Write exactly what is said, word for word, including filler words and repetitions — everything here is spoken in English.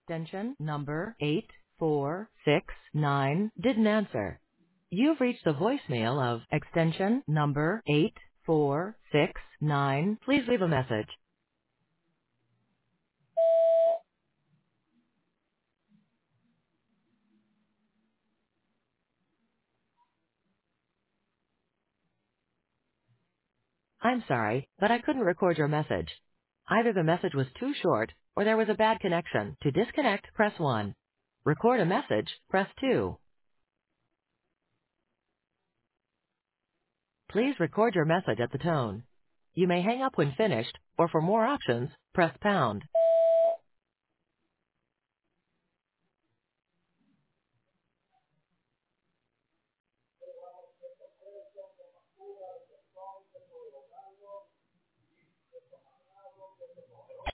Extension number eight four six nine didn't answer. You've reached the voicemail of extension number eight four six nine. Please leave a message. I'm sorry, but I couldn't record your message. Either the message was too short or there was a bad connection. To disconnect, press one. Record a message, press two. Please record your message at the tone. You may hang up when finished, or for more options, press pound.